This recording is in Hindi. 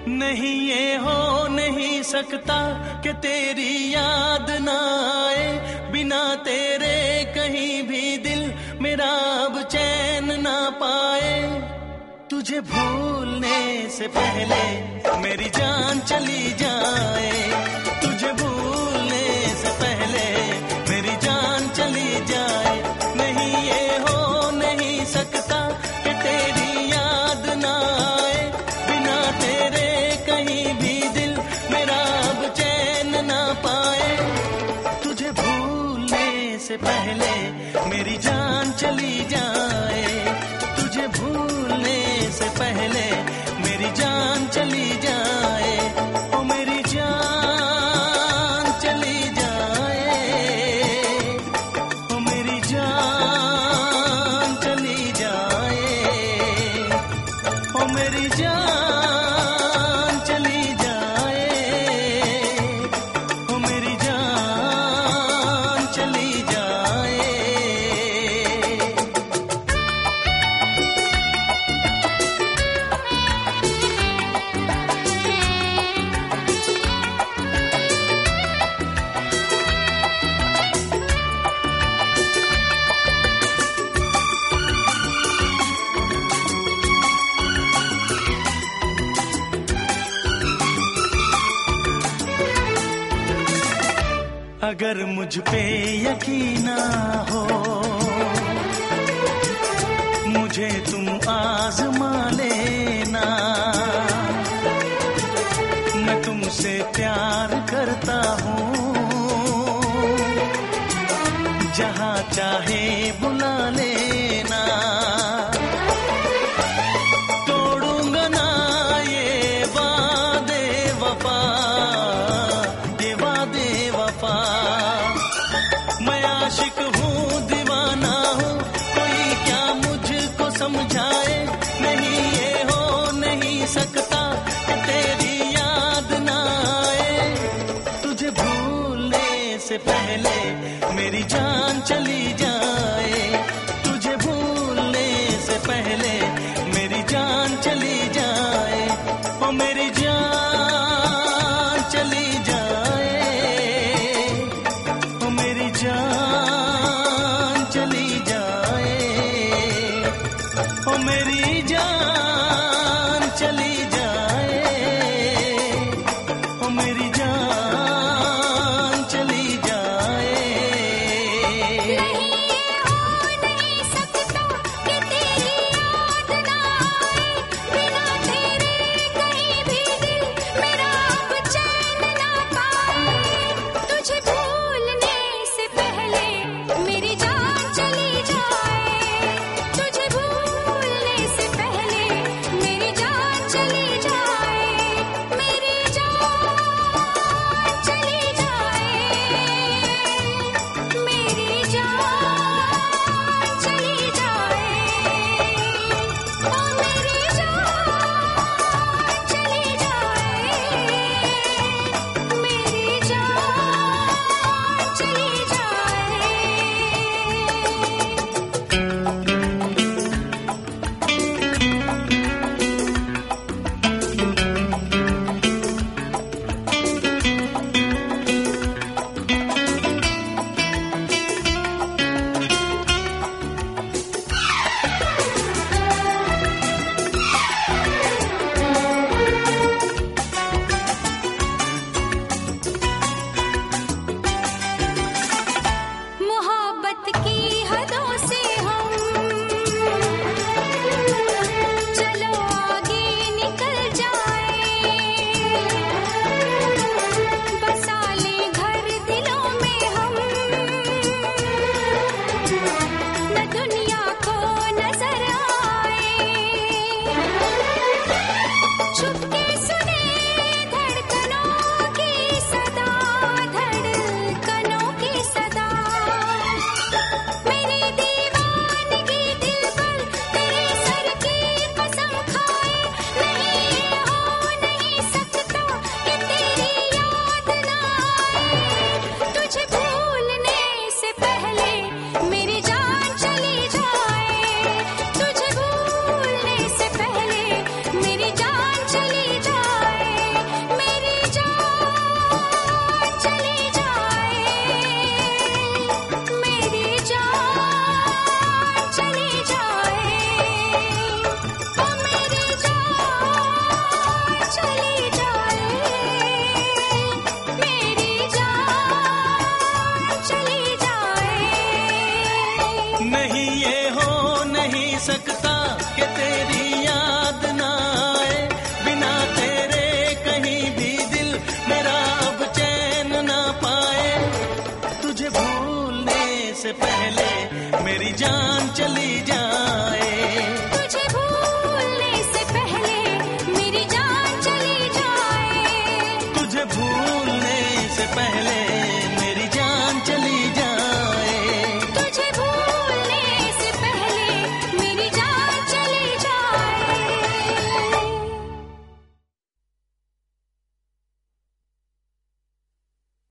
नहीं ये हो नहीं सकता कि तेरी याद ना आए, बिना तेरे कहीं भी दिल मेरा अब चैन ना पाए। तुझे भूलने से पहले मेरी जान चली जाए, तुझे भूलने से पहले मेरी जान चली जाए। नहीं ये हो नहीं सकता कि तेरी याद ना आए, बिना तेरे कहीं भी दिल मेरा अब चैन ना पाए। तुझे भूलने से पहले मेरी जान चली जाए, तुझे भूलने से पहले मेरी जान चली जाए। ओ मेरी जान चली जाए, ओ मेरी जान चली जाए, ओ मेरी जान चली जाए, ओ मेरी जान चली जाए। अगर मुझ पे यकीन ना हो, मुझे तुम आजमा लेना। मैं तुमसे प्यार करता हूँ, जहाँ चाहे बुला लेना। तोड़ूंगा ना ये वादे वफा, ये वादे वफा। मैं आशिक हूँ दीवाना हूँ, कोई क्या मुझको समझाए। नहीं ये हो नहीं सकता कि तेरी याद ना आए, तुझे भूलने से पहले मेरी जान चली जाए, तुझे भूलने से पहले मेरी जान चली जाए। ओ मेरी जान